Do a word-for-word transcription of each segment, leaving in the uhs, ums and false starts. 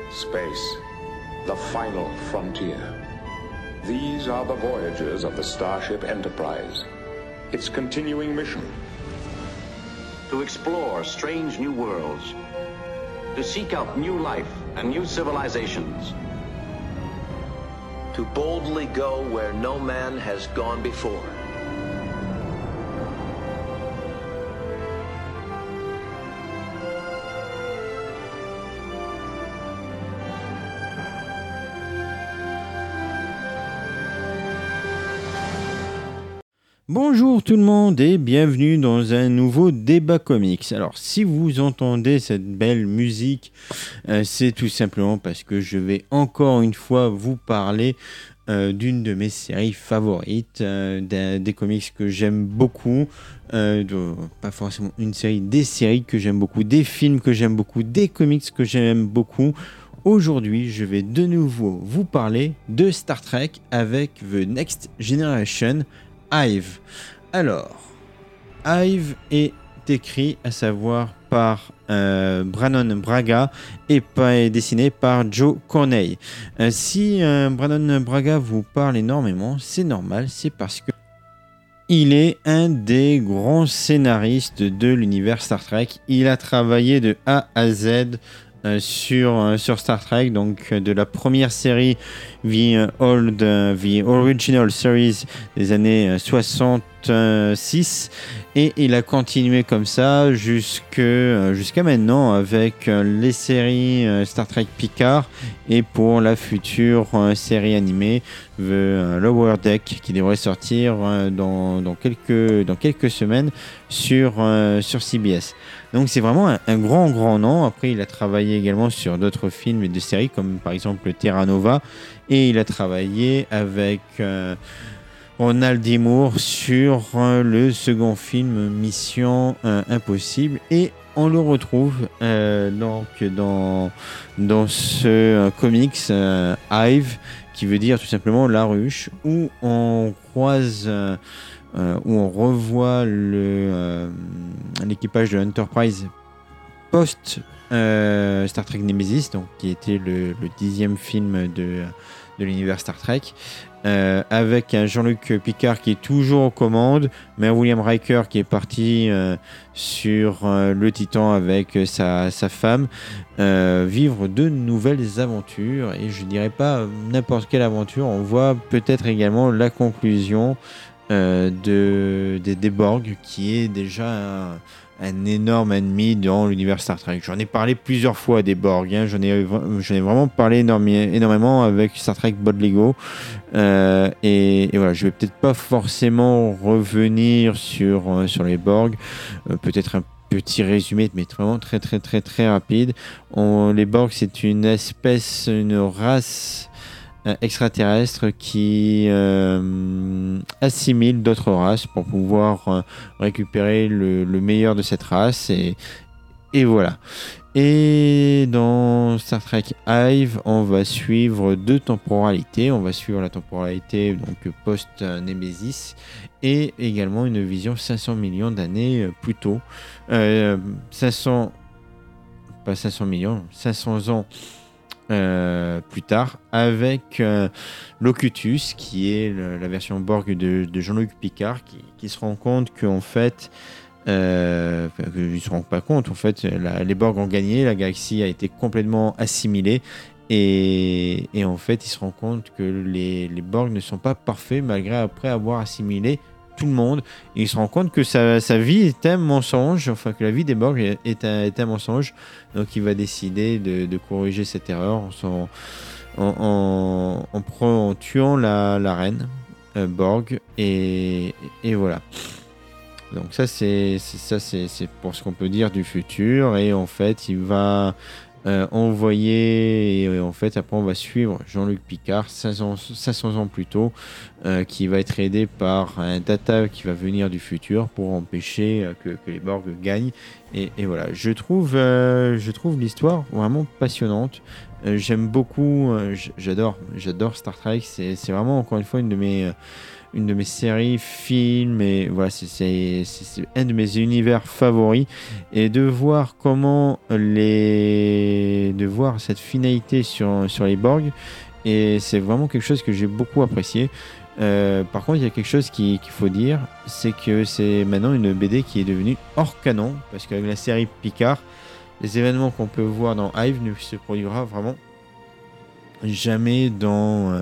Space, the final frontier. These are the voyages of the Starship Enterprise. Its continuing mission. To explore strange new worlds. To seek out new life and new civilizations. To boldly go where no man has gone before. Bonjour tout le monde et bienvenue dans un nouveau débat comics. Alors si vous entendez cette belle musique, euh, c'est tout simplement parce que je vais encore une fois vous parler euh, d'une de mes séries favorites, euh, des, des comics que j'aime beaucoup, euh, de, pas forcément une série, des séries que j'aime beaucoup, des films que j'aime beaucoup, des comics que j'aime beaucoup. Aujourd'hui, je vais de nouveau vous parler de Star Trek avec The Next Generation. Hive. Alors, Hive est écrit, à savoir par euh, Brannon Braga et pas dessiné par Joe Cornell. Euh, si euh, Brannon Braga vous parle énormément, c'est normal, c'est parce que il est un des grands scénaristes de l'univers Star Trek. Il a travaillé de A à Z Euh, sur, euh, sur Star Trek, donc euh, de la première série The, old, uh, The Original Series des années euh, soixante-six, et il a continué comme ça jusque, euh, jusqu'à maintenant avec euh, les séries euh, Star Trek Picard et pour la future euh, série animée The euh, Lower Deck qui devrait sortir euh, dans, dans, quelques, dans quelques semaines sur, euh, sur C B S. Donc c'est vraiment un, un grand grand nom. Après il a travaillé également sur d'autres films et des séries comme par exemple Terra Nova, et il a travaillé avec euh, Ronald D. Moore sur euh, le second film Mission euh, Impossible, et on le retrouve euh, donc dans, dans ce euh, comics euh, Hive, qui veut dire tout simplement la ruche, où on croise euh, Euh, où on revoit le, euh, l'équipage de l'Enterprise post euh, Star Trek Nemesis, donc, qui était le, le dixième film de, de l'univers Star Trek, euh, avec un Jean-Luc Picard qui est toujours aux commandes, mais un William Riker qui est parti euh, sur euh, le Titan avec sa, sa femme, euh, vivre de nouvelles aventures, et je dirais pas n'importe quelle aventure. On voit peut-être également la conclusion Euh, de, de, des Borg, qui est déjà un, un énorme ennemi dans l'univers Star Trek. J'en ai parlé plusieurs fois des Borg, hein. j'en, ai, j'en ai vraiment parlé énormi, énormément avec Star Trek Bot Lego, euh, et, et voilà, je vais peut-être pas forcément revenir sur, euh, sur les Borg, euh, peut-être un petit résumé, mais vraiment très très très très rapide. On, les Borg, c'est une espèce, une race extraterrestre qui euh, assimile d'autres races pour pouvoir euh, récupérer le, le meilleur de cette race, et, et voilà. Et dans Star Trek Hive, on va suivre deux temporalités. On va suivre la temporalité donc post-Nemesis, et également une vision cinq cents millions d'années plus tôt. Euh, cinq cents, pas cinq cents millions, cinq cents ans Euh, plus tard, avec euh, Locutus, qui est le, la version Borg de, de Jean-Luc Picard, qui, qui se rend compte qu'en fait, euh, il se rend pas compte, en fait, la, les Borg ont gagné, la galaxie a été complètement assimilée, et, et en fait, il se rend compte que les, les Borg ne sont pas parfaits, malgré après avoir assimilé tout le monde, et il se rend compte que sa, sa vie est un mensonge, enfin que la vie des Borg est, est, un, est un mensonge, donc il va décider de, de corriger cette erreur en, en, en, en, en, en tuant la, la reine euh, Borg, et, et voilà. Donc ça c'est, c'est, ça, c'est, c'est pour ce qu'on peut dire du futur, et en fait il va Euh, envoyé, et en fait après on va suivre Jean-Luc Picard cinq cents ans plus tôt, euh, qui va être aidé par un Data qui va venir du futur pour empêcher euh, que, que les Borg gagnent, et, et voilà, je trouve, euh, je trouve l'histoire vraiment passionnante. euh, j'aime beaucoup, euh, j'adore j'adore Star Trek, c'est, c'est vraiment encore une fois une de mes euh, une de mes séries, films, et voilà, c'est, c'est, c'est, c'est un de mes univers favoris, et de voir comment les, de voir cette finalité sur, sur les Borg. Et c'est vraiment quelque chose que j'ai beaucoup apprécié. Euh, par contre, il y a quelque chose qui, qu'il faut dire, c'est que c'est maintenant une B D qui est devenue hors canon, parce qu'avec la série Picard, les événements qu'on peut voir dans Hive ne se produira vraiment jamais dans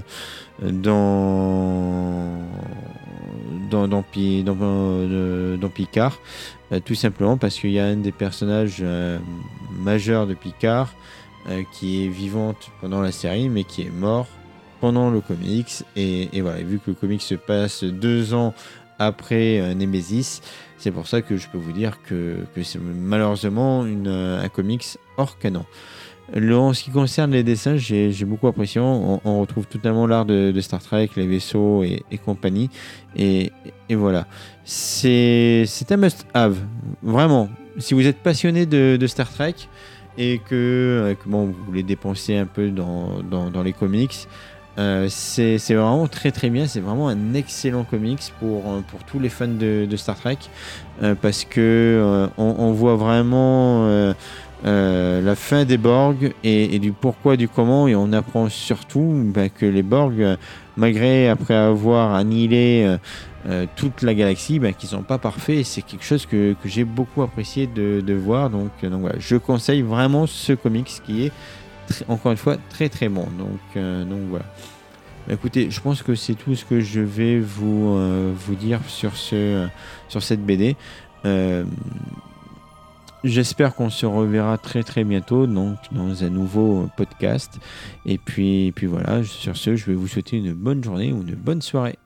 dans dans, dans, dans, dans, dans Picard, euh, tout simplement parce qu'il y a un des personnages euh, majeurs de Picard euh, qui est vivante pendant la série, mais qui est mort pendant le comics, et, et voilà, vu que le comics se passe deux ans après euh, Nemesis, c'est pour ça que je peux vous dire que, que c'est malheureusement une, un comics hors canon. Le, en ce qui concerne les dessins, j'ai, j'ai beaucoup apprécié. On, on retrouve totalement l'art de, de Star Trek, les vaisseaux et, et compagnie. Et, et voilà. C'est, c'est un must-have. Vraiment. Si vous êtes passionné de, de Star Trek et que, que bon, vous voulez dépenser un peu dans, dans, dans les comics, euh, c'est, c'est vraiment très très bien. C'est vraiment un excellent comics pour, pour tous les fans de, de Star Trek. Euh, parce que euh, on, on voit vraiment... Euh, Euh, la fin des Borg et, et du pourquoi, du comment, et on apprend surtout bah, que les Borg, euh, malgré après avoir annihilé euh, euh, toute la galaxie, bah, qu'ils sont pas parfaits, et c'est quelque chose que, que j'ai beaucoup apprécié de, de voir. Donc, euh, donc voilà, je conseille vraiment ce comics qui est tr- encore une fois très très bon. Donc, euh, donc voilà. Écoutez, je pense que c'est tout ce que je vais vous, euh, vous dire sur, ce, euh, sur cette B D. Euh, J'espère qu'on se reverra très très bientôt donc, dans un nouveau podcast. Et puis, et puis voilà, sur ce, je vais vous souhaiter une bonne journée ou une bonne soirée.